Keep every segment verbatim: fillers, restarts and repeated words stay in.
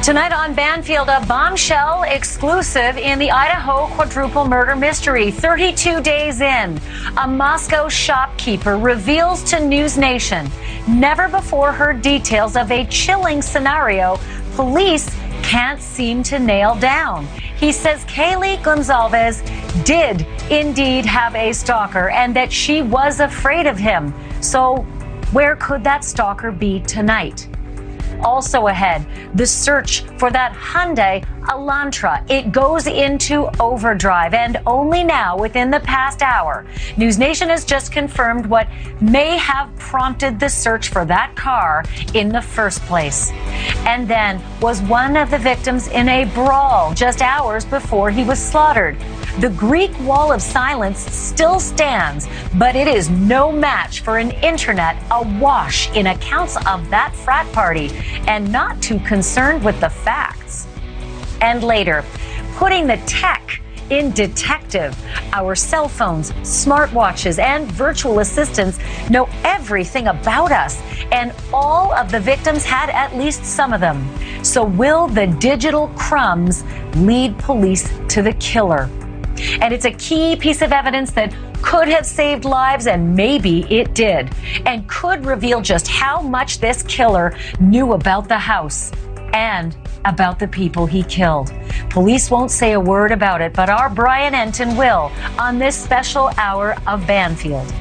Tonight on Banfield, a bombshell exclusive in the Idaho quadruple murder mystery. thirty-two days in, a Moscow shopkeeper reveals to News Nation never before heard details of a chilling scenario police can't seem to nail down. He says Kaylee Goncalves did indeed have a stalker and that she was afraid of him. So where could that stalker be tonight? Also ahead, the search for that Hyundai Elantra. It goes into overdrive, and only now, within the past hour, News Nation has just confirmed what may have prompted the search for that car in the first place. And then, was one of the victims in a brawl just hours before he was slaughtered? The Greek wall of silence still stands, but it is no match for an internet awash in accounts of that frat party and not too concerned with the facts. And later, putting the tech in detective. Our cell phones, smartwatches, and virtual assistants know everything about us, and all of the victims had at least some of them. So will the digital crumbs lead police to the killer? And it's a key piece of evidence that could have saved lives, and maybe it did, and could reveal just how much this killer knew about the house and about the people he killed. Police won't say a word about it, but our Brian Entin will on this special hour of Banfield.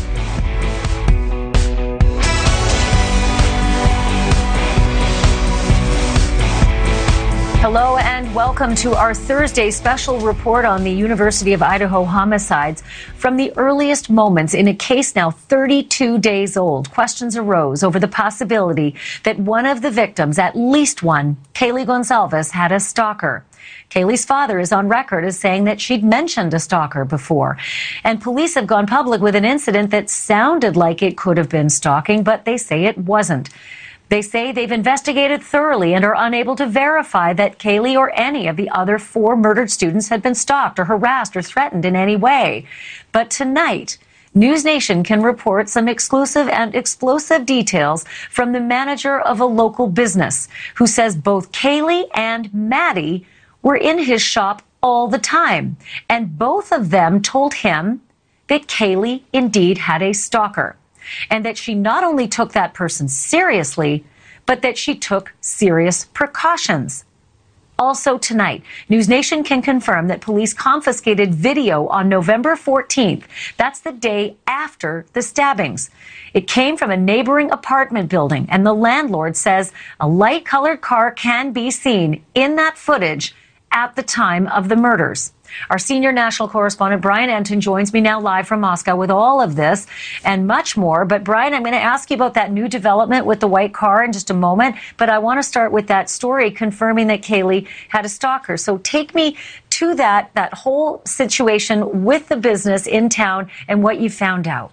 Hello and welcome to our Thursday special report on the University of Idaho homicides. From the earliest moments in a case now thirty-two days old, questions arose over the possibility that one of the victims, at least one, Kaylee Goncalves, had a stalker. Kaylee's father is on record as saying that she'd mentioned a stalker before. And police have gone public with an incident that sounded like it could have been stalking, but they say it wasn't. They say they've investigated thoroughly and are unable to verify that Kaylee or any of the other four murdered students had been stalked or harassed or threatened in any way. But tonight, News Nation can report some exclusive and explosive details from the manager of a local business who says both Kaylee and Maddie were in his shop all the time. And both of them told him that Kaylee indeed had a stalker, and that she not only took that person seriously, but that she took serious precautions. Also tonight, News Nation can confirm that police confiscated video on November fourteenth. That's the day after the stabbings. It came from a neighboring apartment building, and the landlord says a light-colored car can be seen in that footage at the time of the murders. Our senior national correspondent, Brian Entin, joins me now live from Moscow with all of this and much more. But, Brian, I'm going to ask you about that new development with the white car in just a moment. But I want to start with that story confirming that Kaylee had a stalker. So take me to that, that whole situation with the business in town and what you found out.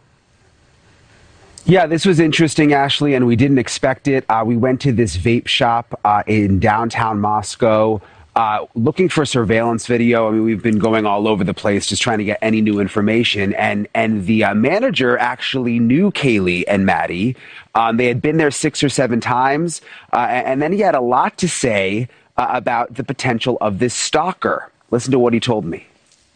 Yeah, this was interesting, Ashley, and we didn't expect it. Uh, we went to this vape shop uh, in downtown Moscow. Uh, looking for surveillance video. I mean, we've been going all over the place just trying to get any new information. And and the uh, manager actually knew Kaylee and Maddie. Um, they had been there six or seven times. Uh, and then he had a lot to say uh, about the potential of this stalker. Listen to what he told me.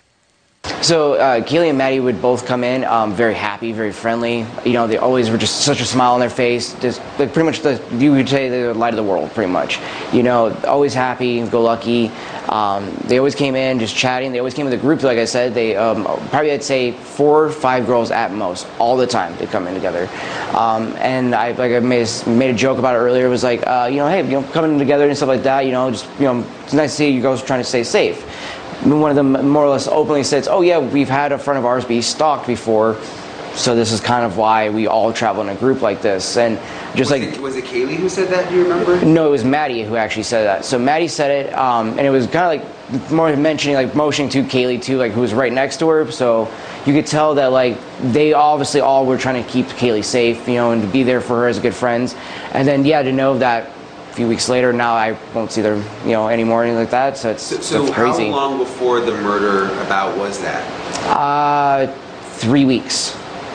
So uh, Kaylee and Maddie would both come in um, very happy, very friendly. You know, they always were just such a smile on their face. Just like pretty much the you would say they're the light of the world, pretty much. You know, always happy, go lucky. Um, they always came in just chatting. They always came with a group, like I said. They um, probably I'd say four or five girls at most, all the time. They come in together. Um, and I like I made a, made a joke about it earlier. It was like, uh, you know, hey, you know, coming together and stuff like that. You know, just you know, it's nice to see you girls trying to stay safe. One of them more or less openly says, oh, yeah, we've had a friend of ours be stalked before, so this is kind of why we all travel in a group like this. And just was like... It, was it Kaylee who said that, do you remember? No, it was Maddie who actually said that. So Maddie said it, um, and it was kind of like more mentioning, like motioning to Kaylee, too, like who was right next to her. So you could tell that, like, they obviously all were trying to keep Kaylee safe, you know, and to be there for her as good friends. And then, yeah, to know that a few weeks later, now I won't see them, you know, anymore, anything like that. So it's so, so that's crazy. How long before the murder about was that? Uh, three weeks.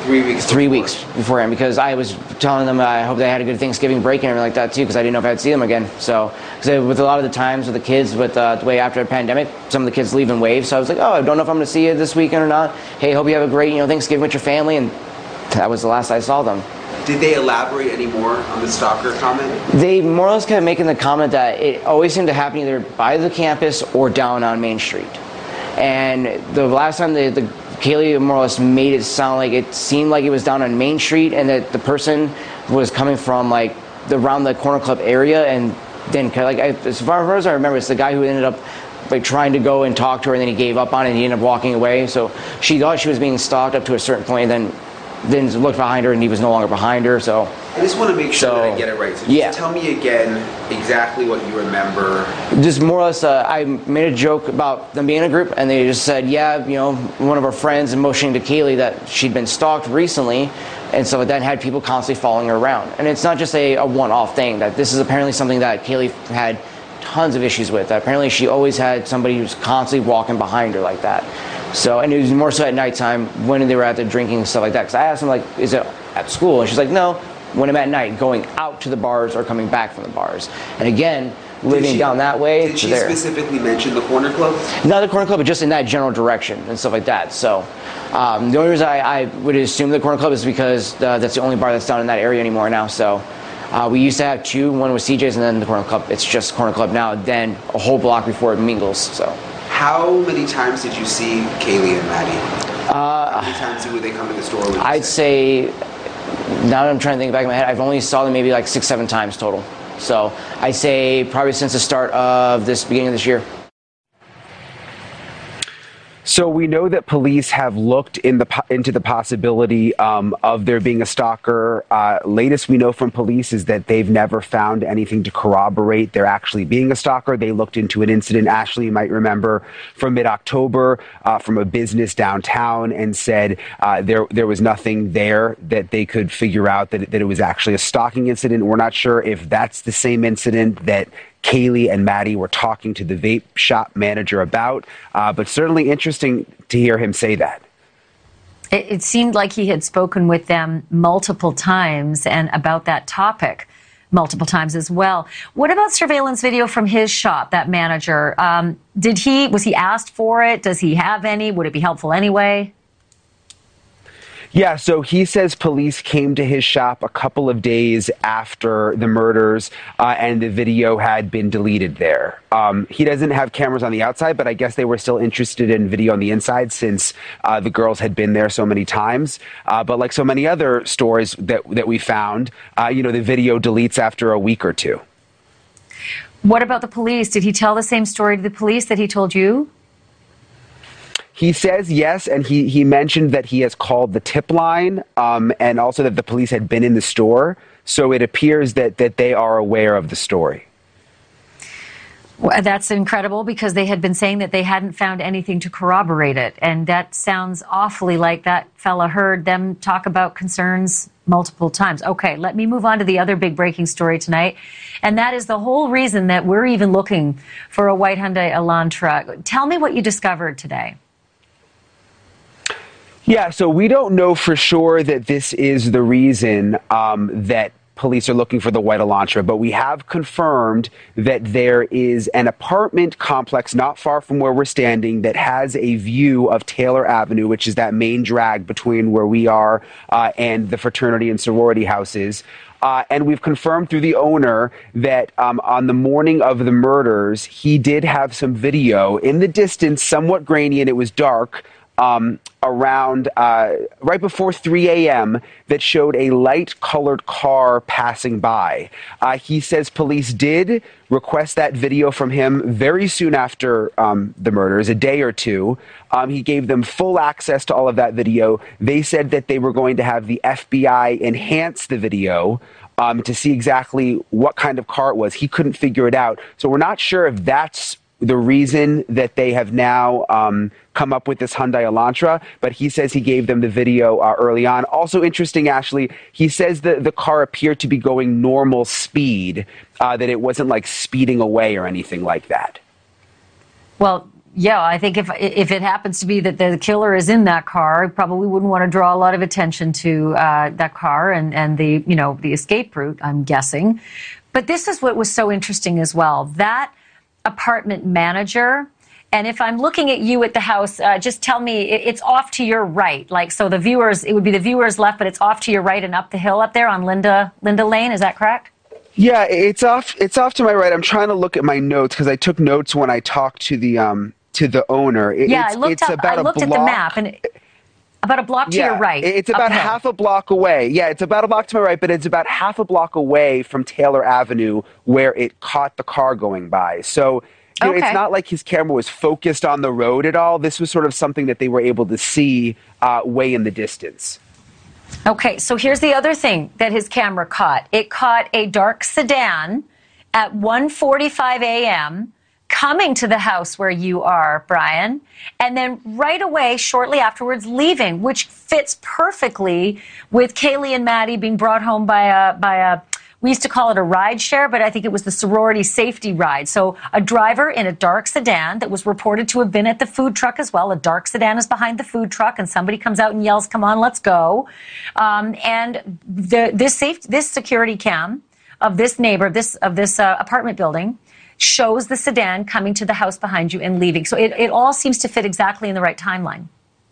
Three weeks. Three before. weeks beforehand, because I was telling them I hope they had a good Thanksgiving break and everything like that too, because I didn't know if I'd see them again. So, because with a lot of the times with the kids, with uh, the way after the pandemic, some of the kids leave in waves. So I was like, oh, I don't know if I'm going to see you this weekend or not. Hey, hope you have a great, you know, Thanksgiving with your family. And that was the last I saw them. Did they elaborate any more on the stalker comment? They more or less kept making the comment that it always seemed to happen either by the campus or down on Main Street. And the last time the, the Kaylee more or less made it sound like it seemed like it was down on Main Street, and that the person was coming from like the, around the Corner Club area, and then like I, as far as I remember, it's the guy who ended up like trying to go and talk to her, and then he gave up on it and he ended up walking away. So she thought she was being stalked up to a certain point, and then then looked behind her and he was no longer behind her. So I just want to make sure so, that I get it right. So just yeah. tell me again exactly what you remember. Just more or less, uh, I made a joke about them being in a group, and they just said, yeah, you know, one of our friends and motioning to Kaylee that she'd been stalked recently, and so that had people constantly following her around. And it's not just a, a one-off thing, that this is apparently something that Kaylee had tons of issues with. Apparently she always had somebody who's constantly walking behind her like that. So, and it was more so at nighttime when they were out there drinking and stuff like that. Because I asked them, like, is it at school? And she's like, no, when I'm at night, going out to the bars or coming back from the bars. And again, living she, down that way. Did she there. specifically mention the Corner Club? Not the Corner Club, but just in that general direction and stuff like that. So, um, the only reason I, I would assume the Corner Club is because uh, that's the only bar that's down in that area anymore now. So, uh, we used to have two. One was C J's and then the Corner Club. It's just Corner Club now. Then a whole block before it mingles. So. How many times did you see Kaylee and Maddie? Uh, How many times would they come to the store? I'd say, now that I'm trying to think back in my head, I've only saw them maybe like six, seven times total. So I'd say probably since the start of this beginning of this year. So we know that police have looked in the into the possibility um, of there being a stalker. Uh, latest we know from police is that they've never found anything to corroborate there actually being a stalker. They looked into an incident, Ashley, you might remember, from mid-October uh, from a business downtown, and said uh, there there was nothing there that they could figure out that, that it was actually a stalking incident. We're not sure if that's the same incident that Kaylee and Maddie were talking to the vape shop manager about, uh, but certainly interesting to hear him say that. It, it seemed like he had spoken with them multiple times and about that topic multiple times as well. What about surveillance video from his shop, that manager? Um, did he, was he asked for it? Does he have any? Would it be helpful anyway? Yeah, so he says police came to his shop a couple of days after the murders, uh, and the video had been deleted there. Um, he doesn't have cameras on the outside, but I guess they were still interested in video on the inside since uh, the girls had been there so many times. Uh, but like so many other stores that, that we found, uh, you know, the video deletes after a week or two. What about the police? Did he tell the same story to the police that he told you? He says yes, and he, he mentioned that he has called the tip line, um, and also that the police had been in the store. So it appears that, that they are aware of the story. Well, that's incredible, because they had been saying that they hadn't found anything to corroborate it. And that sounds awfully like that fella heard them talk about concerns multiple times. Okay, let me move on to the other big breaking story tonight. And that is the whole reason that we're even looking for a white Hyundai Elantra. Tell me what you discovered today. Yeah, so we don't know for sure that this is the reason um, that police are looking for the white Elantra, but we have confirmed that there is an apartment complex not far from where we're standing that has a view of Taylor Avenue, which is that main drag between where we are uh, and the fraternity and sorority houses. Uh, and we've confirmed through the owner that um, on the morning of the murders, he did have some video in the distance, somewhat grainy, and it was dark, Um, around uh, right before three a.m. that showed a light-colored car passing by. Uh, he says police did request that video from him very soon after um, the murders, a day or two. Um, he gave them full access to all of that video. They said that they were going to have the F B I enhance the video um, to see exactly what kind of car it was. He couldn't figure it out. So we're not sure if that's the reason that they have now um, come up with this Hyundai Elantra, but he says he gave them the video uh, early on. Also interesting, Ashley, he says that the car appeared to be going normal speed, uh, that it wasn't like speeding away or anything like that. Well, yeah, I think if if it happens to be that the killer is in that car, probably wouldn't want to draw a lot of attention to uh, that car and, and the, you know, the escape route, I'm guessing. But this is what was so interesting as well. That apartment manager, and if I'm looking at you at the house, uh, just tell me it's off to your right. Like, so the viewers, it would be the viewers left, but it's off to your right and up the hill up there on Linda Linda Lane. Is that correct? Yeah, it's off. It's off to my right. I'm trying to look at my notes because I took notes when I talked to the um to the owner. It, yeah, it's, I looked it's up. about I looked a at block. the map, and it, about a block to yeah, your right. It's about uphill. half a block away. Yeah, it's about a block to my right, but it's about half a block away from Taylor Avenue where it caught the car going by. So. You know, okay. It's not like his camera was focused on the road at all. This was sort of something that they were able to see uh, way in the distance. Okay, so here's the other thing that his camera caught. It caught a dark sedan at one forty-five a.m. coming to the house where you are, Brian, and then right away, shortly afterwards, leaving, which fits perfectly with Kaylee and Maddie being brought home by a by a. We used to call it a ride share, but I think it was the sorority safety ride. So a driver in a dark sedan that was reported to have been at the food truck as well. A dark sedan is behind the food truck, and somebody comes out and yells, "Come on, let's go!" Um, and the, this safe, this security cam of this neighbor, this of this uh, apartment building, shows the sedan coming to the house behind you and leaving. So it, it all seems to fit exactly in the right timeline.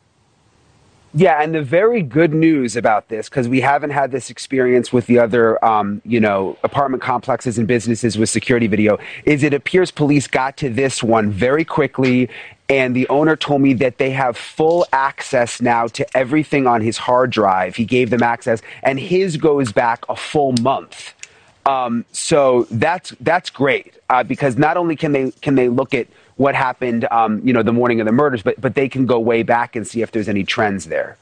Yeah, and the very good news about this, because we haven't had this experience with the other, um, you know, apartment complexes and businesses with security video, is it appears police got to this one very quickly, and the owner told me that they have full access now to everything on his hard drive. He gave them access, and his goes back a full month. Um, so that's that's great uh, because not only can they can they look at what happened, um, you know, the morning of the murders, but but they can go way back and see if there's any trends there.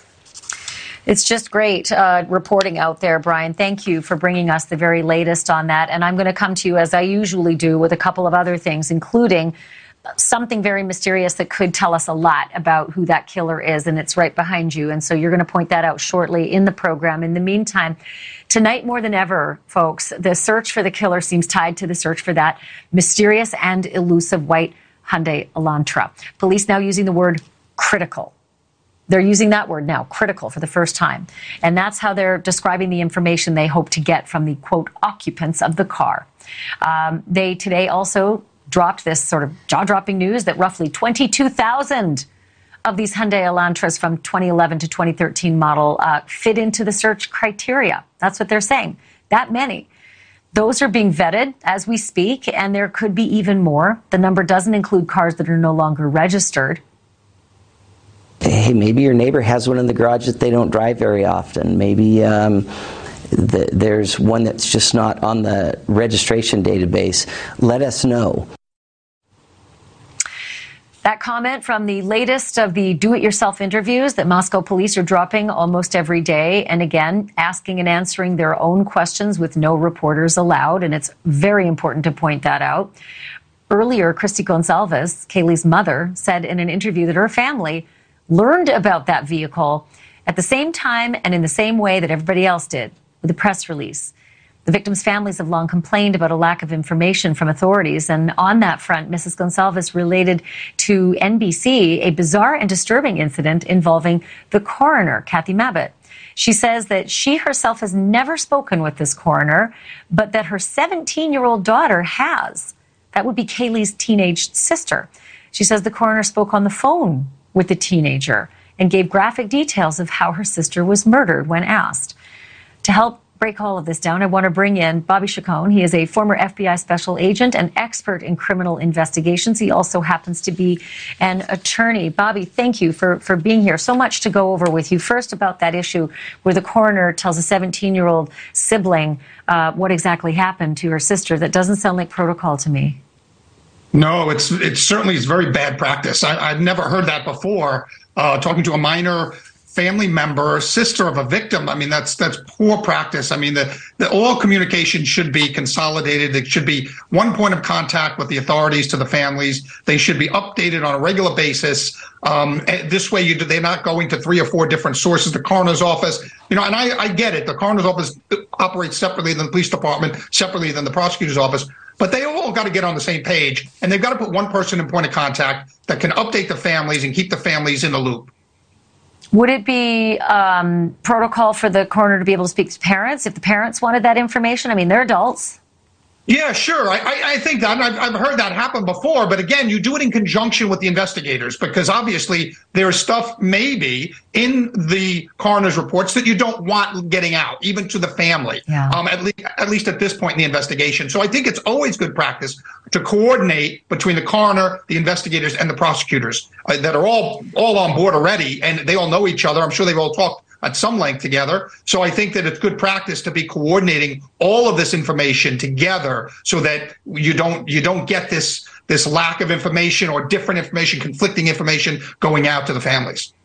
It's just great uh, reporting out there, Brian. Thank you for bringing us the very latest on that. And I'm going to come to you, as I usually do, with a couple of other things, including something very mysterious that could tell us a lot about who that killer is, and it's right behind you. And so you're going to point that out shortly in the program. In the meantime, tonight more than ever, folks, the search for the killer seems tied to the search for that mysterious and elusive white Hyundai Elantra. Police now using the word critical. They're using that word now, critical, for the first time. And that's how they're describing the information they hope to get from the, quote, occupants of the car. Um, they today also dropped this sort of jaw-dropping news that roughly twenty-two thousand of these Hyundai Elantras from twenty eleven to twenty thirteen model uh, fit into the search criteria. That's what they're saying. That many. Those are being vetted as we speak, and there could be even more. The number doesn't include cars that are no longer registered. Hey, maybe your neighbor has one in the garage that they don't drive very often. Maybe um, the, there's one that's just not on the registration database. Let us know. That comment from the latest of the do-it-yourself interviews that Moscow police are dropping almost every day, and again, asking and answering their own questions with no reporters allowed, and it's very important to point that out. Earlier, Christy Gonsalves, Kaylee's mother, said in an interview that her family learned about that vehicle at the same time and in the same way that everybody else did, with a press release. The victims' families have long complained about a lack of information from authorities, and on that front, Missus Gonsalves related to N B C a bizarre and disturbing incident involving the coroner, Kathy Mabbutt. She says that she herself has never spoken with this coroner, but that her seventeen-year-old daughter has. That would be Kaylee's teenage sister. She says the coroner spoke on the phone with the teenager and gave graphic details of how her sister was murdered when asked. To help break all of this down, I want to bring in Bobby Chacon. He is a former F B I special agent and expert in criminal investigations. He also happens to be an attorney. Bobby, thank you for, for being here. So much to go over with you. First, about that issue where the coroner tells a seventeen-year-old sibling uh, what exactly happened to her sister. That doesn't sound like protocol to me. No, it's it's certainly is very bad practice. I, I've never heard that before. Uh, talking to a minor family member, sister of a victim. I mean, that's that's poor practice. I mean, the, the all communication should be consolidated. It should be one point of contact with the authorities to the families. They should be updated on a regular basis. Um, this way, you they're not going to three or four different sources. The coroner's office, you know, and I, I get it. The coroner's office operates separately than the police department, separately than the prosecutor's office. But they all got to get on the same page, and they've got to put one person in point of contact that can update the families and keep the families in the loop. Would it be um, protocol for the coroner to be able to speak to parents if the parents wanted that information? I mean, they're adults. Yeah, sure. I, I, I think that I've, I've heard that happen before. But again, you do it in conjunction with the investigators, because obviously there's stuff maybe in the coroner's reports that you don't want getting out, even to the family, yeah. um, at, least, at least at this point in the investigation. So I think it's always good practice to coordinate between the coroner, the investigators, and the prosecutors uh, that are all, all on board already, and they all know each other. I'm sure they've all talked at some length together. So I think that it's good practice to be coordinating all of this information together so that you don't you don't get this this lack of information or different information, conflicting information going out to the families.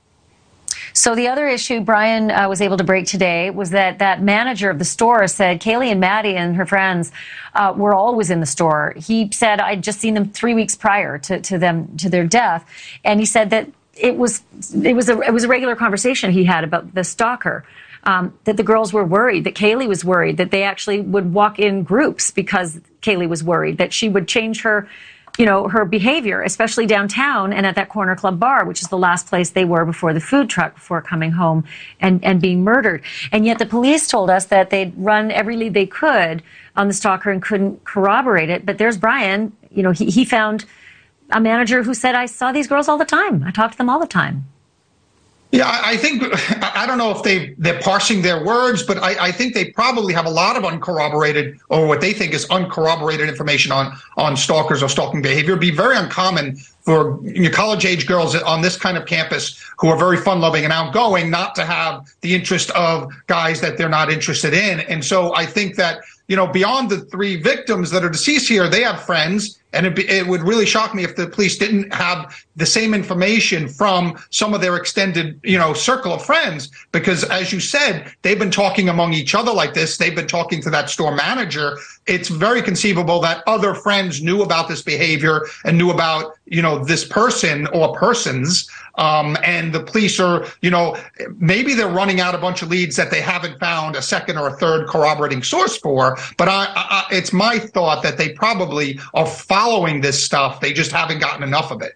So the other issue Brian uh, was able to break today was that that manager of the store said Kaylee and Maddie and her friends uh, were always in the store. He said, I'd just seen them three weeks prior to, to them to their death. And he said that It was it was a it was a regular conversation he had about the stalker, um, that the girls were worried, that Kaylee was worried, that they actually would walk in groups because Kaylee was worried, that she would change her, you know, her behavior, especially downtown and at that Corner Club bar, which is the last place they were before the food truck, before coming home and, and being murdered. And yet the police told us that they'd run every lead they could on the stalker and couldn't corroborate it. But there's Brian, you know, he, he found a manager who said, I saw these girls all the time. I talked to them all the time. Yeah, I think, I don't know if they, they're parsing their words, but I, I think they probably have a lot of uncorroborated, or what they think is uncorroborated information on, on stalkers or stalking behavior. It'd be very uncommon for college-age girls on this kind of campus who are very fun-loving and outgoing not to have the interest of guys that they're not interested in. And so I think that, you know, beyond the three victims that are deceased here, they have friends. And it, be, it would really shock me if the police didn't have the same information from some of their extended, you know, circle of friends. Because as you said, they've been talking among each other like this. They've been talking to that store manager. It's very conceivable that other friends knew about this behavior and knew about, you know, this person or persons. Um, and the police are, you know, maybe they're running out a bunch of leads that they haven't found a second or a third corroborating source for. But I, I, it's my thought that they probably are following this stuff. They just haven't gotten enough of it.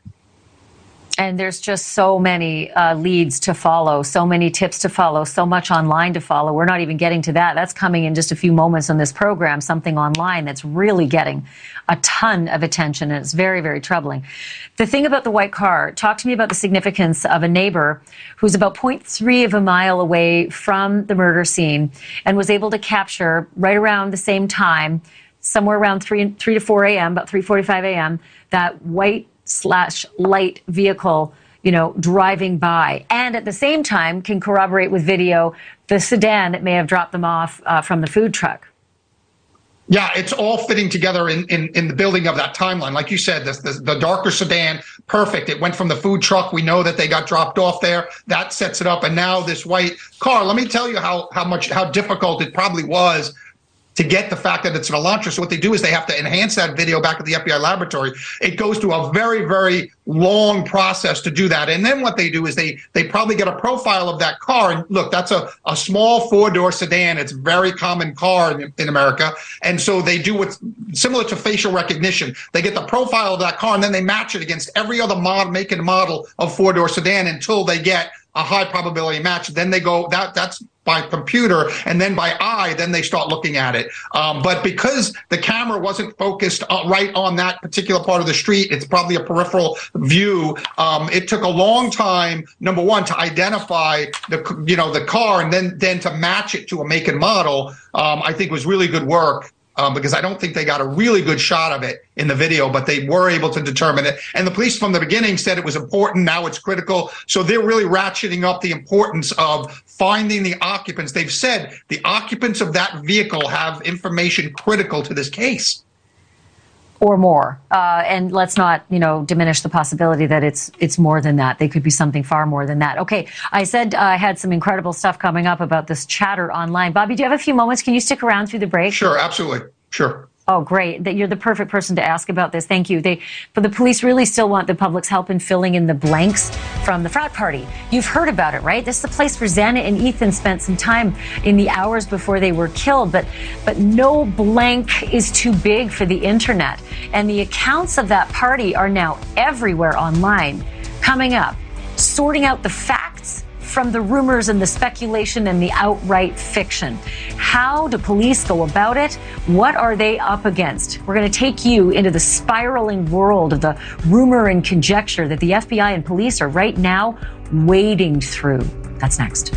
And there's just so many uh, leads to follow, so many tips to follow, so much online to follow. We're not even getting to that. That's coming in just a few moments on this program, something online that's really getting a ton of attention, and it's very, very troubling. The thing about the white car, talk to me about the significance of a neighbor who's about zero point three of a mile away from the murder scene and was able to capture right around the same time, somewhere around three, three to four a.m., about three forty-five a.m., that white slash light vehicle, you know, driving by, and at the same time can corroborate with video the sedan that may have dropped them off uh, from the food truck. Yeah, it's all fitting together in, in, in the building of that timeline. Like you said, this, this, the darker sedan, perfect. It went from the food truck. We know that they got dropped off there. That sets it up. And now this white car, let me tell you how, how much, how difficult it probably was to get the fact that it's an Elantra. So what they do is they have to enhance that video back at the F B I laboratory. It goes through a very, very long process to do that. And then what they do is they they probably get a profile of that car. And look, that's a, a small four-door sedan. It's a very common car in, in America. And so they do what's similar to facial recognition. They get the profile of that car, and then they match it against every other mod, make and model of four-door sedan until they get a high probability match. Then they go, that that's by computer, and then by eye, then they start looking at it. Um, but because the camera wasn't focused uh, right on that particular part of the street, it's probably a peripheral view. Um, it took a long time, number one, to identify the, you know, the car, and then, then to match it to a make and model, um, I think was really good work. Um, because I don't think they got a really good shot of it in the video, but they were able to determine it. And the police from the beginning said it was important. Now it's critical. So they're really ratcheting up the importance of finding the occupants. They've said the occupants of that vehicle have information critical to this case. Or more. Uh, and let's not, you know, diminish the possibility that it's it's more than that. They could be something far more than that. Okay, I said uh, I had some incredible stuff coming up about this chatter online. Bobby, do you have a few moments? Can you stick around through the break? Sure, absolutely. Sure. Oh, great. That you're the perfect person to ask about this. Thank you. They, but the police really still want the public's help in filling in the blanks from the frat party. You've heard about it, right? This is the place where Xana and Ethan spent some time in the hours before they were killed. But, but no blank is too big for the internet. And the accounts of that party are now everywhere online. Coming up, sorting out the facts from the rumors and the speculation and the outright fiction. How do police go about it? What are they up against? We're going to take you into the spiraling world of the rumor and conjecture that the F B I and police are right now wading through. That's next.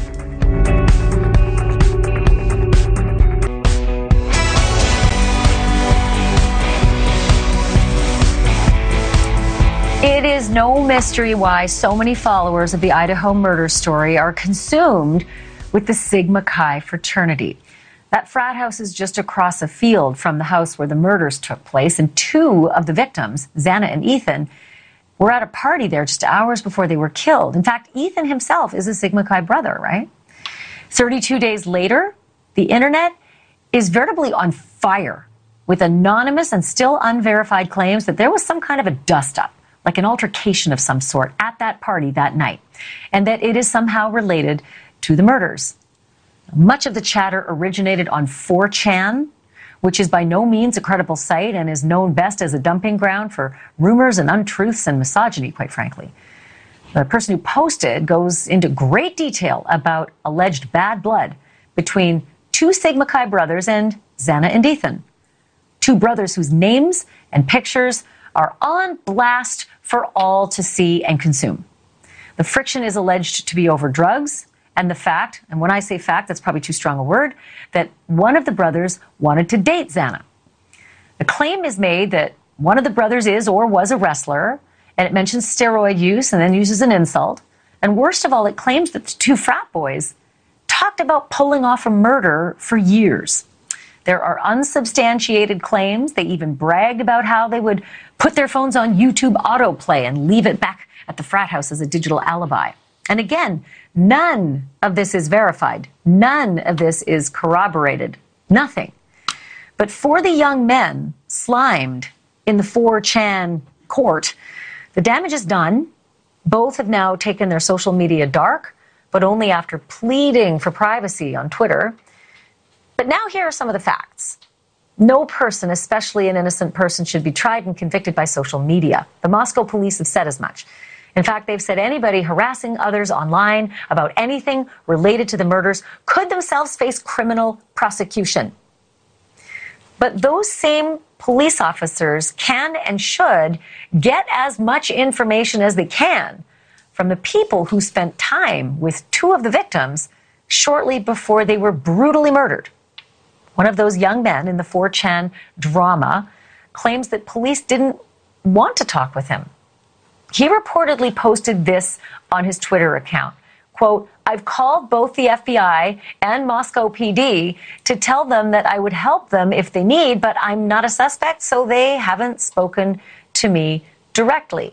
It is no mystery why so many followers of the Idaho murder story are consumed with the Sigma Chi fraternity. That frat house is just across a field from the house where the murders took place, and two of the victims, Xana and Ethan, were at a party there just hours before they were killed. In fact, Ethan himself is a Sigma Chi brother, right? thirty-two days later, the internet is veritably on fire with anonymous and still unverified claims that there was some kind of a dust-up, like an altercation of some sort at that party that night, and that it is somehow related to the murders. Much of the chatter originated on four chan, which is by no means a credible site and is known best as a dumping ground for rumors and untruths and misogyny, quite frankly. The person who posted goes into great detail about alleged bad blood between two Sigma Chi brothers and Xana and Ethan, two brothers whose names and pictures are on blast for all to see and consume. The friction is alleged to be over drugs and the fact, and when I say fact, that's probably too strong a word, that one of the brothers wanted to date Xana. The claim is made that one of the brothers is or was a wrestler, and it mentions steroid use and then uses an insult. And worst of all, it claims that the two frat boys talked about pulling off a murder for years. There are unsubstantiated claims. They even bragged about how they would put their phones on YouTube autoplay and leave it back at the frat house as a digital alibi. And again, none of this is verified. None of this is corroborated. Nothing. But for the young men slimed in the four chan court, the damage is done. Both have now taken their social media dark, but only after pleading for privacy on Twitter. But now here are some of the facts. No person, especially an innocent person, should be tried and convicted by social media. The Moscow police have said as much. In fact, they've said anybody harassing others online about anything related to the murders could themselves face criminal prosecution. But those same police officers can and should get as much information as they can from the people who spent time with two of the victims shortly before they were brutally murdered. One of those young men in the four chan drama claims that police didn't want to talk with him. He reportedly posted this on his Twitter account. Quote, I've called both the F B I and Moscow P D to tell them that I would help them if they need, but I'm not a suspect, so they haven't spoken to me directly.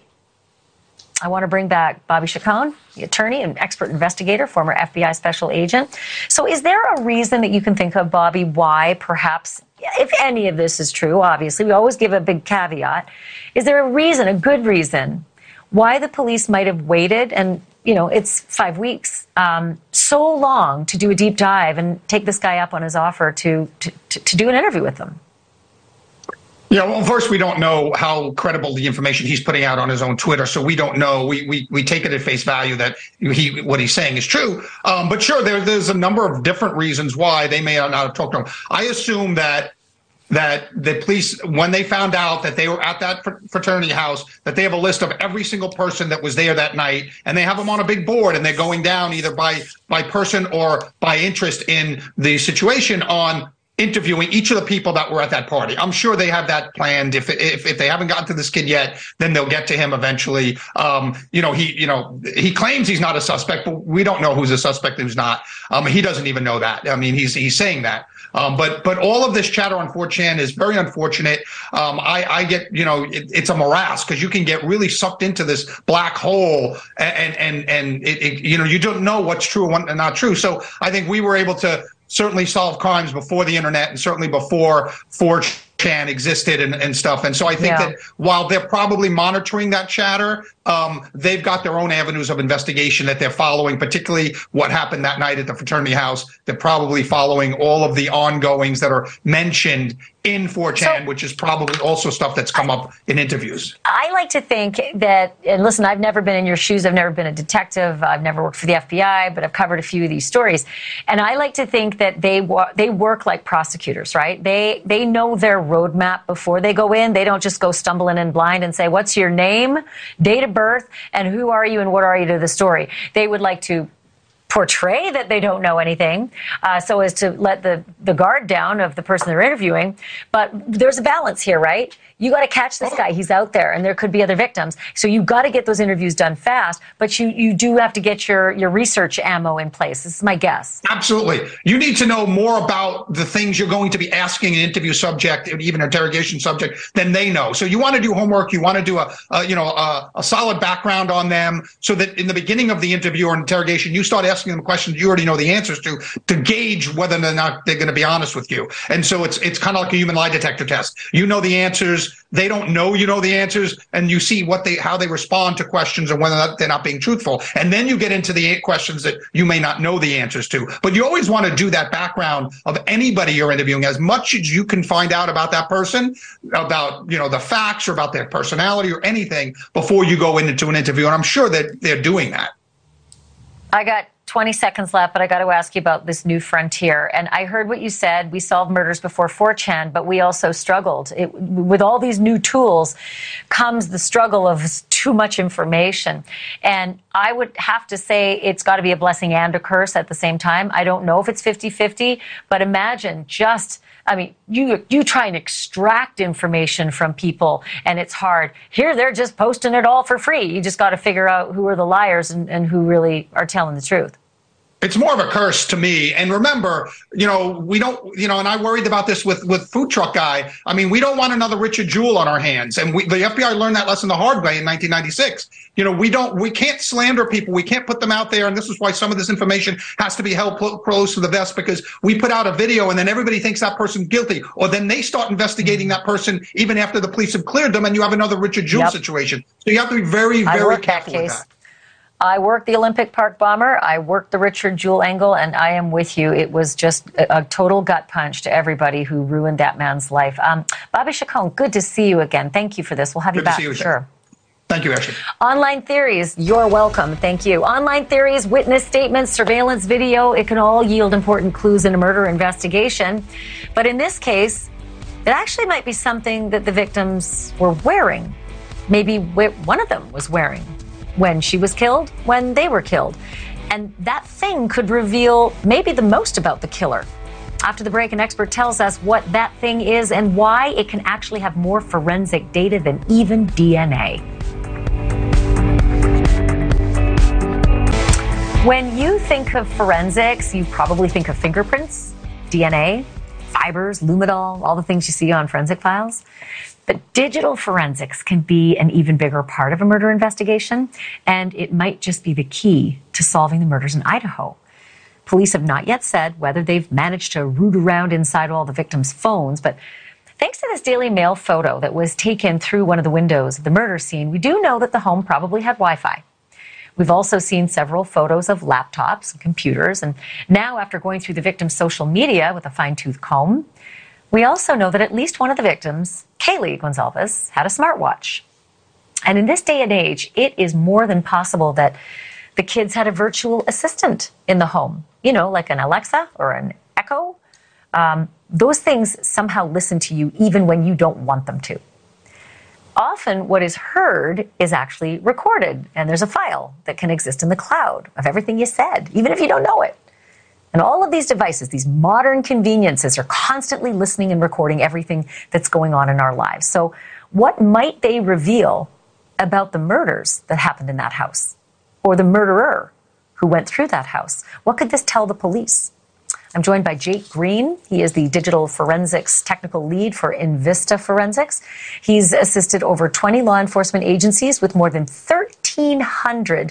I want to bring back Bobby Chacon, the attorney and expert investigator, former F B I special agent. So is there a reason that you can think of, Bobby, why perhaps, if any of this is true, obviously, we always give a big caveat, is there a reason, a good reason, why the police might have waited, and, you know, it's five weeks, um, so long to do a deep dive and take this guy up on his offer to, to, to, to do an interview with them? Yeah, well, first, we don't know how credible the information he's putting out on his own Twitter, so we don't know. We we, we take it at face value that he what he's saying is true. Um, but sure, there, there's a number of different reasons why they may not have talked to him. I assume that that the police, when they found out that they were at that fraternity house, that they have a list of every single person that was there that night, and they have them on a big board, and they're going down either by by person or by interest in the situation on interviewing each of the people that were at that party. I'm sure they have that planned. If if, if they haven't gotten to this kid yet, then they'll get to him eventually. Um, you know, he you know he claims he's not a suspect, but we don't know who's a suspect and who's not. Um, he doesn't even know that. I mean, he's he's saying that. Um, but but all of this chatter on four chan is very unfortunate. Um, I, I get, you know, it, it's a morass because you can get really sucked into this black hole and and and it, it, you know, you don't know what's true and not true. So I think we were able to certainly solve crimes before the internet and certainly before four chan existed and, and stuff. And so I think Yeah. that while they're probably monitoring that chatter, um, they've got their own avenues of investigation that they're following, particularly what happened that night at the fraternity house. They're probably following all of the ongoings that are mentioned in four chan, So- which is probably also stuff that's come up in interviews. I like to think that, and listen, I've never been in your shoes. I've never been a detective. I've never worked for the F B I, but I've covered a few of these stories. And I like to think that they wa- they work like prosecutors, right? They they know their roadmap before they go in. They don't just go stumbling in blind and say, what's your name, date of birth, and who are you and what are you to the story? They would like to portray that they don't know anything, uh, so as to let the, the guard down of the person they're interviewing. But there's a balance here, right? You got to catch this guy. He's out there, and there could be other victims. So you've got to get those interviews done fast, but you, you do have to get your, your research ammo in place. This is my guess. Absolutely. You need to know more about the things you're going to be asking an interview subject, even interrogation subject, than they know. So you want to do homework. You want to do a, a you know, a, a solid background on them so that in the beginning of the interview or interrogation, you start asking them questions you already know the answers to, to gauge whether or not they're going to be honest with you. And so it's, it's kind of like a human lie detector test. You know the answers. They don't know you know the answers, and you see what they how they respond to questions and whether or not they're not being truthful. And then you get into the eight questions that you may not know the answers to. But you always want to do that background of anybody you're interviewing, as much as you can find out about that person, about you know the facts or about their personality or anything before you go into an interview. And I'm sure that they're doing that. I got twenty seconds left, but I got to ask you about this new frontier. And I heard what you said. We solved murders before four chan, but we also struggled. It, with all these new tools comes the struggle of too much information. And I would have to say it's got to be a blessing and a curse at the same time. I don't know if it's fifty-fifty, but imagine just, I mean, you you try and extract information from people, and it's hard. Here, they're just posting it all for free. You just got to figure out who are the liars and, and who really are telling the truth. It's more of a curse to me. And remember, you know, we don't, you know, and I worried about this with, with Food Truck Guy. I mean, we don't want another Richard Jewell on our hands. And we, the F B I learned that lesson the hard way in nineteen ninety-six. You know, we don't, we can't slander people. We can't put them out there. And this is why some of this information has to be held cl- close to the vest, because we put out a video and then everybody thinks that person's guilty. Or then they start investigating that person even after the police have cleared them, and you have another Richard Jewell Yep. situation. So you have to be very, I very worked that careful with case. that. I worked the Olympic Park bomber. I worked the Richard Jewell angle, and I am with you. It was just a, a total gut punch to everybody who ruined that man's life. Um, Bobby Chacon, good to see you again. Thank you for this. We'll have you Good to back see you for again. sure. Thank you, Ashley. Online theories, you're welcome. Thank you. Online theories, witness statements, surveillance video, it can all yield important clues in a murder investigation. But in this case, it actually might be something that the victims were wearing. Maybe one of them was wearing when she was killed, when they were killed. And that thing could reveal maybe the most about the killer. After the break, an expert tells us what that thing is and why it can actually have more forensic data than even D N A. When you think of forensics, you probably think of fingerprints, D N A, fibers, luminol, all the things you see on forensic files. But digital forensics can be an even bigger part of a murder investigation, and it might just be the key to solving the murders in Idaho. Police have not yet said whether they've managed to root around inside all the victims' phones, but thanks to this Daily Mail photo that was taken through one of the windows of the murder scene, we do know that the home probably had Wi-Fi. We've also seen several photos of laptops and computers, and now after going through the victim's social media with a fine-tooth comb, we also know that at least one of the victims, Kaylee Gonzalez, had a smartwatch. And in this day and age, it is more than possible that the kids had a virtual assistant in the home, you know, like an Alexa or an Echo. Um, those things somehow listen to you even when you don't want them to. Often what is heard is actually recorded, and there's a file that can exist in the cloud of everything you said, even if you don't know it. And all of these devices, these modern conveniences, are constantly listening and recording everything that's going on in our lives. So what might they reveal about the murders that happened in that house, or the murderer who went through that house? What could this tell the police? I'm joined by Jake Green. He is the digital forensics technical lead for Invista Forensics. He's assisted over twenty law enforcement agencies with more than thirteen hundred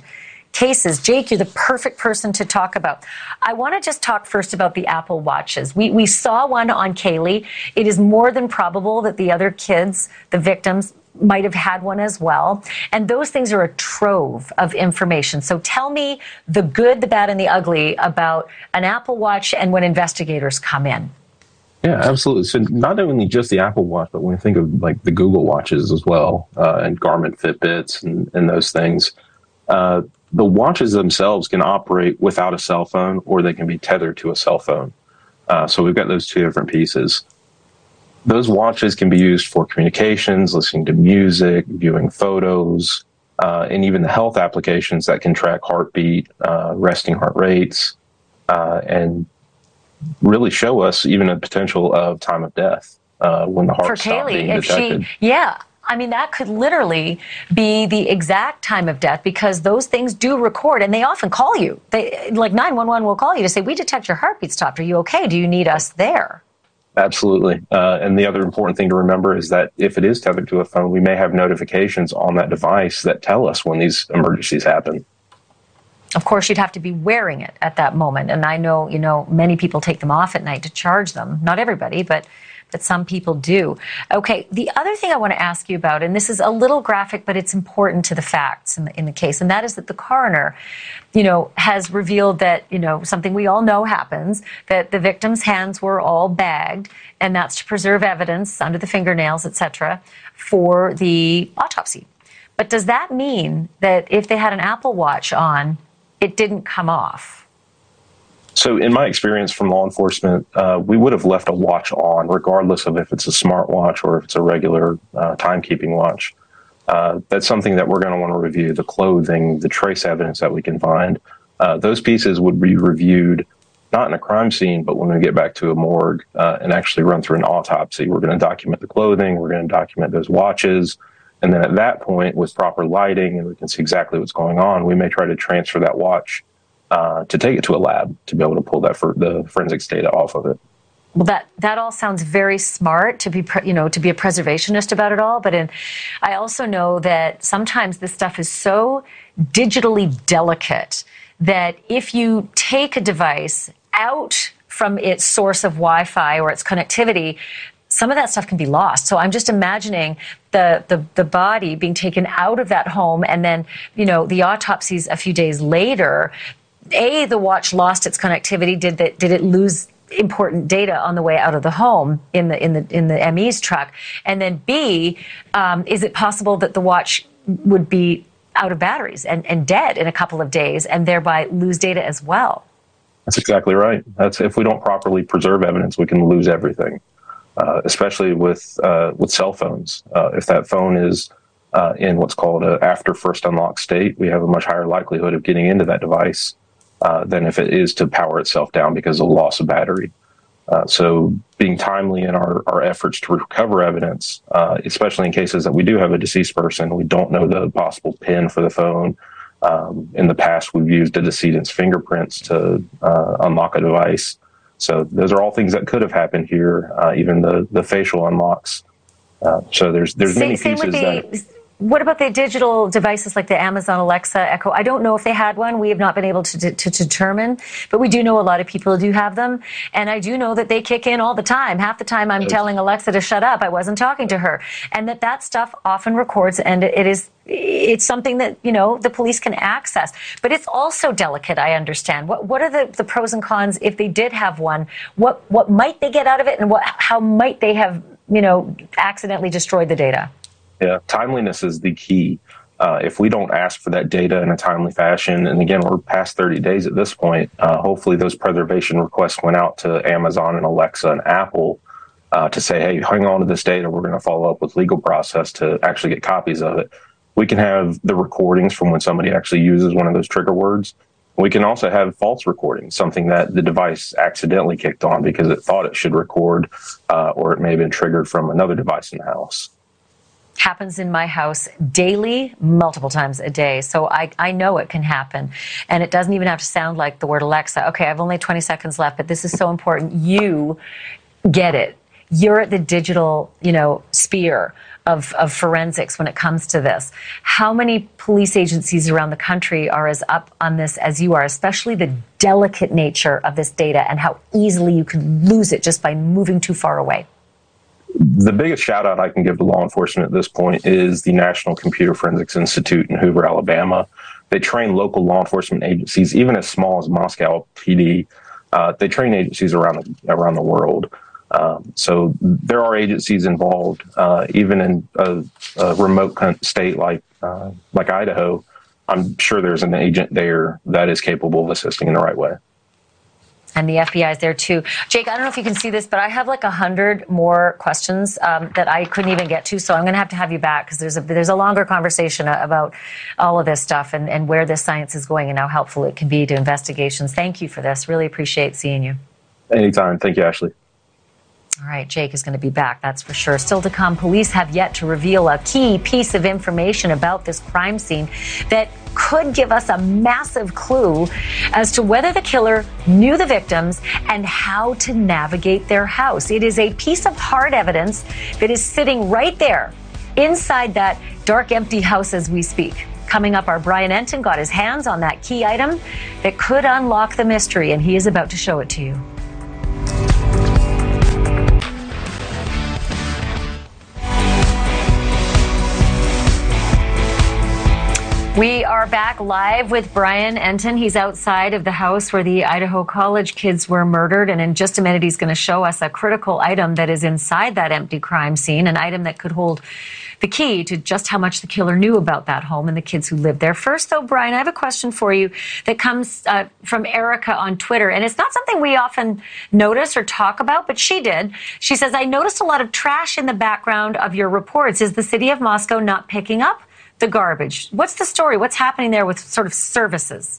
cases. Jake, you're the perfect person to talk about. I want to just talk first about the Apple Watches. We we saw one on Kaylee. It is more than probable that the other kids, the victims, might have had one as well. And those things are a trove of information. So tell me the good, the bad, and the ugly about an Apple Watch and when investigators come in. Yeah, absolutely. So not only just the Apple Watch, but when we think of like the Google Watches as well, uh, and Garmin Fitbits and, and those things, uh, the watches themselves can operate without a cell phone, or they can be tethered to a cell phone. Uh, so we've got those two different pieces. Those watches can be used for communications, listening to music, viewing photos, uh, and even the health applications that can track heartbeat, uh, resting heart rates, uh, and really show us even a potential of time of death uh, when the heart For stopped Kaylee, being if detected. she, yeah. I mean, that could literally be the exact time of death because those things do record and they often call you. They, like nine one one will call you to say, we detect your heartbeat stopped. Are you okay? Do you need us there? Absolutely. Uh, and the other important thing to remember is that if it is tethered to a phone, we may have notifications on that device that tell us when these emergencies happen. Of course, you'd have to be wearing it at that moment. And I know, you know, many people take them off at night to charge them. Not everybody, but but some people do. Okay, the other thing I want to ask you about, and this is a little graphic, but it's important to the facts in the, in the case, and that is that the coroner, you know, has revealed that, you know, something we all know happens, that the victim's hands were all bagged, and that's to preserve evidence under the fingernails, et cetera, for the autopsy. But does that mean that if they had an Apple Watch on, it didn't come off? So in my experience from law enforcement, uh, we would have left a watch on, regardless of if it's a smartwatch or if it's a regular uh, timekeeping watch. Uh, that's something that we're going to want to review, the clothing, the trace evidence that we can find. Uh, those pieces would be reviewed, not in a crime scene, but when we get back to a morgue uh, and actually run through an autopsy. We're going to document the clothing, we're going to document those watches, and then at that point, with proper lighting, and we can see exactly what's going on, we may try to transfer that watch uh, to take it to a lab to be able to pull that for the forensics data off of it. Well, that, that all sounds very smart to be, you know, to be a preservationist about it all. But in, I also know that sometimes this stuff is so digitally delicate that if you take a device out from its source of Wi-Fi or its connectivity, some of that stuff can be lost. So I'm just imagining the, the, the body being taken out of that home and then, you know, the autopsies a few days later. A, the watch lost its connectivity. Did that, did it lose important data on the way out of the home in the in the in the M E's truck? And then B, um, is it possible that the watch would be out of batteries and, and dead in a couple of days and thereby lose data as well? That's exactly right. That's if we don't properly preserve evidence, we can lose everything, uh, especially with uh, with cell phones. Uh, if that phone is uh, in what's called a after first unlock state, we have a much higher likelihood of getting into that device Uh, than if it is to power itself down because of loss of battery. Uh, so being timely in our, our efforts to recover evidence, uh, especially in cases that we do have a deceased person, we don't know the possible PIN for the phone. Um, in the past, we've used a decedent's fingerprints to uh, unlock a device. So those are all things that could have happened here, uh, even the, the facial unlocks. Uh, so there's there's same, many same pieces with the, that... What about the digital devices like the Amazon Alexa, Echo? I don't know if they had one. We have not been able to, to, to determine, but we do know a lot of people do have them. And I do know that they kick in all the time. Half the time I'm yes. telling Alexa to shut up. I wasn't talking to her. And that that stuff often records, and it is, it's something that, you know, the police can access. But it's also delicate, I understand. What what are the, the pros and cons if they did have one? What what might they get out of it, and what how might they have, you know, accidentally destroyed the data? Yeah, timeliness is the key. Uh, if we don't ask for that data in a timely fashion, and again, we're past thirty days at this point, uh, hopefully those preservation requests went out to Amazon and Alexa and Apple uh, to say, hey, hang on to this data. We're going to follow up with legal process to actually get copies of it. We can have the recordings from when somebody actually uses one of those trigger words. We can also have false recordings, something that the device accidentally kicked on because it thought it should record, uh, or it may have been triggered from another device in the house. Happens in my house daily, multiple times a day. So I, I know it can happen. And it doesn't even have to sound like the word Alexa. Okay, I have only twenty seconds left, but this is so important. You get it. You're at the digital, you know, sphere of, of forensics when it comes to this. How many police agencies around the country are as up on this as you are, especially the delicate nature of this data and how easily you could lose it just by moving too far away? The biggest shout out I can give to law enforcement at this point is the National Computer Forensics Institute in Hoover, Alabama. They train local law enforcement agencies, even as small as Moscow P D. Uh, they train agencies around the, around the world. Um, so there are agencies involved, uh, even in a, a remote state like uh, like Idaho. I'm sure there's an agent there that is capable of assisting in the right way. And the F B I is there too. Jake, I don't know if you can see this, but I have like a hundred more questions um, that I couldn't even get to. So I'm going to have to have you back because there's a there's a longer conversation about all of this stuff and, and where this science is going and how helpful it can be to investigations. Thank you for this. Really appreciate seeing you. Anytime. Thank you, Ashley. All right, Jake is going to be back, that's for sure. Still to come, police have yet to reveal a key piece of information about this crime scene that could give us a massive clue as to whether the killer knew the victims and how to navigate their house. It is a piece of hard evidence that is sitting right there inside that dark, empty house as we speak. Coming up, our Brian Entin got his hands on that key item that could unlock the mystery, and he is about to show it to you. We are back live with Brian Entin. He's outside of the house where the Idaho College kids were murdered. And in just a minute, he's going to show us a critical item that is inside that empty crime scene, an item that could hold the key to just how much the killer knew about that home and the kids who lived there. First, though, Brian, I have a question for you that comes uh, from Erica on Twitter. And it's not something we often notice or talk about, but she did. She says, I noticed a lot of trash in the background of your reports. Is the city of Moscow not picking up the garbage? What's the story? What's happening there with sort of services?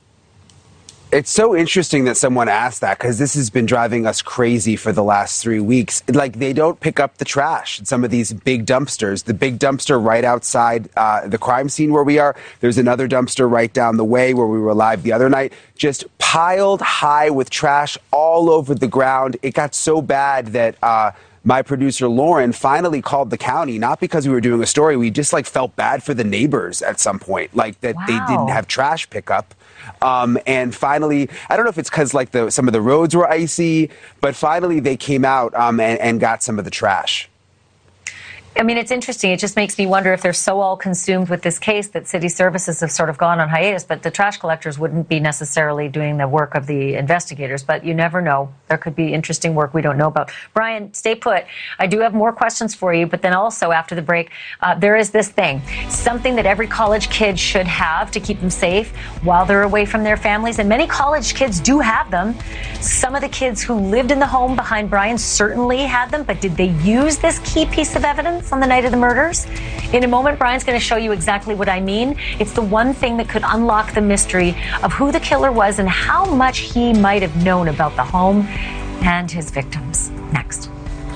It's so interesting that someone asked that because this has been driving us crazy for the last three weeks. Like, they don't pick up the trash in some of these big dumpsters. The big dumpster right outside uh, the crime scene where we are. There's another dumpster right down the way where we were live the other night, just piled high with trash all over the ground. It got so bad that uh, my producer, Lauren, finally called the county, not because we were doing a story. We just like felt bad for the neighbors at some point, like that wow. they didn't have trash pickup. Um, and finally, I don't know if it's because like the some of the roads were icy, but finally they came out um, and, and got some of the trash. I mean, it's interesting. It just makes me wonder if they're so all consumed with this case that city services have sort of gone on hiatus, but the trash collectors wouldn't be necessarily doing the work of the investigators. But you never know. There could be interesting work we don't know about. Brian, stay put. I do have more questions for you, but then also after the break, uh, there is this thing, something that every college kid should have to keep them safe while they're away from their families. And many college kids do have them. Some of the kids who lived in the home behind Brian certainly had them, but did they use this key piece of evidence on the night of the murders? In a moment, Brian's going to show you exactly what I mean. It's the one thing that could unlock the mystery of who the killer was and how much he might have known about the home and his victims. Next.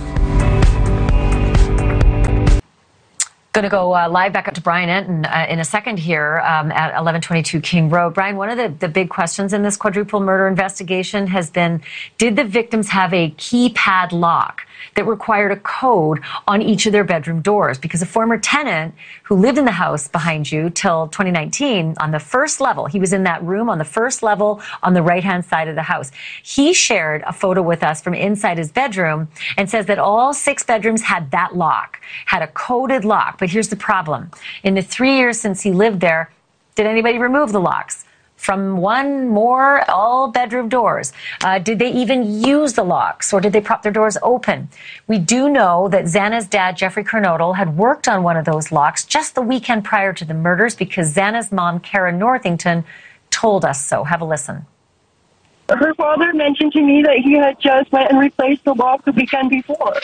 Going to go uh, live back up to Brian Entin uh, in a second here um, at eleven twenty-two King Road. Brian, one of the, the big questions in this quadruple murder investigation has been, did the victims have a keypad lock that required a code on each of their bedroom doors? Because a former tenant who lived in the house behind you till twenty nineteen on the first level, he was in that room on the first level on the right-hand side of the house. He shared a photo with us from inside his bedroom and says that all six bedrooms had that lock, had a coded lock. But here's the problem. In the three years since he lived there, did anybody remove the locks? From one, more, all bedroom doors. Uh, did they even use the locks, or did they prop their doors open? We do know that Xana's dad, Jeffrey Kernodle, had worked on one of those locks just the weekend prior to the murders because Xana's mom, Kara Northington, told us so. Have a listen. Her father mentioned to me that he had just went and replaced the lock the weekend before.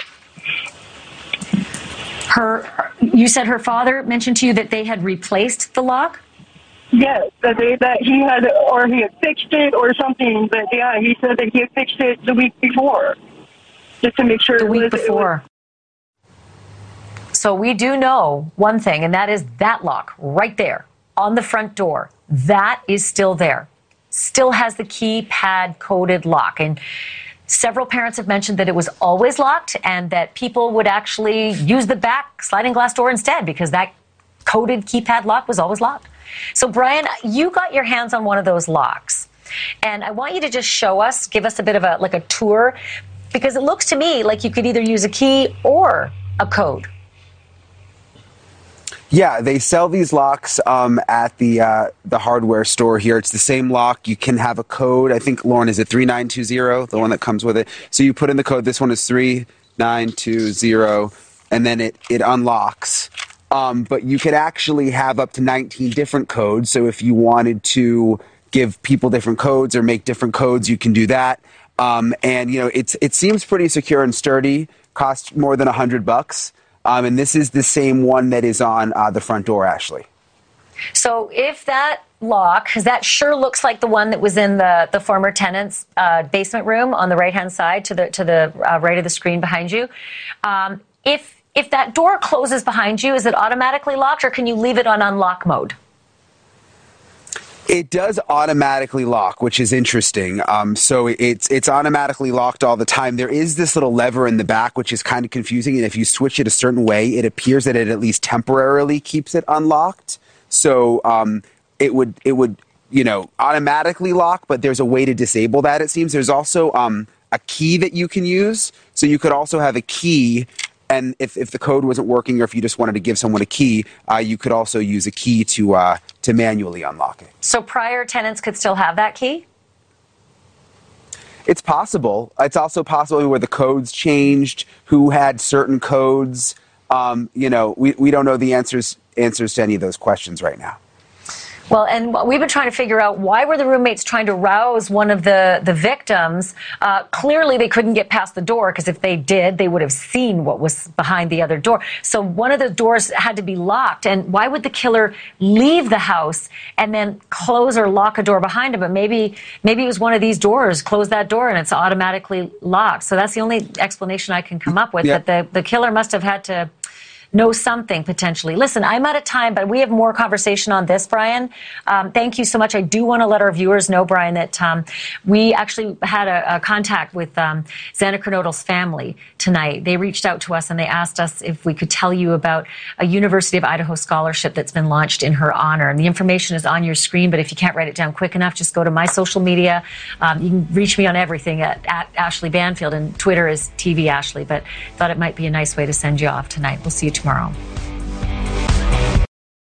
Her, you said her father mentioned to you that they had replaced the lock? Yes, that they, that he had, or he had fixed it or something. But yeah, he said that he had fixed it the week before, just to make sure. The it week was, before. It was... So we do know one thing, and that is that lock right there on the front door. That is still there. Still has the keypad coded lock. And Several parents have mentioned that it was always locked and that people would actually use the back sliding glass door instead because that coded keypad lock was always locked. So, Brian, you got your hands on one of those locks. And I want you to just show us, give us a bit of a like a tour, because it looks to me like you could either use a key or a code. Yeah, they sell these locks um, at the uh, the hardware store here. It's the same lock. You can have a code. I think, Lauren, is it three nine two zero, the one that comes with it? So you put in the code. This one is three nine two zero, and then it, it unlocks. Um, but you could actually have up to nineteen different codes. So if you wanted to give people different codes or make different codes, you can do that. Um, and, you know, it's it seems pretty secure and sturdy. Costs more than one hundred bucks. Um, and this is the same one that is on uh, the front door, Ashley. So if that lock, because that sure looks like the one that was in the, the former tenant's uh, basement room on the right-hand side to the to the uh, right of the screen behind you. Um, if if that door closes behind you, is it automatically locked, or can you leave it on unlock mode? It does automatically lock, which is interesting. Um, so it's it's automatically locked all the time. There is this little lever in the back, which is kind of confusing. And if you switch it a certain way, it appears that it at least temporarily keeps it unlocked. So um, it would it would you know automatically lock, but there's a way to disable that. It seems there's also um, a key that you can use. So you could also have a key. And if, if the code wasn't working, or if you just wanted to give someone a key, uh, you could also use a key to uh, to manually unlock it. So prior tenants could still have that key? It's possible. It's also possible where the codes changed, who had certain codes. Um, you know, we, we don't know the answers answers to any of those questions right now. Well, and we've been trying to figure out, why were the roommates trying to rouse one of the, the victims? Uh, clearly, they couldn't get past the door, because if they did, they would have seen what was behind the other door. So one of the doors had to be locked. And why would the killer leave the house and then close or lock a door behind him? But maybe maybe it was one of these doors, close that door, and it's automatically locked. So that's the only explanation I can come up with, yep. that the, the killer must have had to know something potentially. Listen, I'm out of time, but we have more conversation on this, Brian. Um, thank you so much. I do want to let our viewers know, Brian, that um, we actually had a, a contact with um, Xana Kernodle's family tonight. They reached out to us and they asked us if we could tell you about a University of Idaho scholarship that's been launched in her honor. And the information is on your screen, but if you can't write it down quick enough, just go to my social media. Um, you can reach me on everything at, at Ashley Banfield, and Twitter is T V Ashley, but thought it might be a nice way to send you off tonight. We'll see you tomorrow.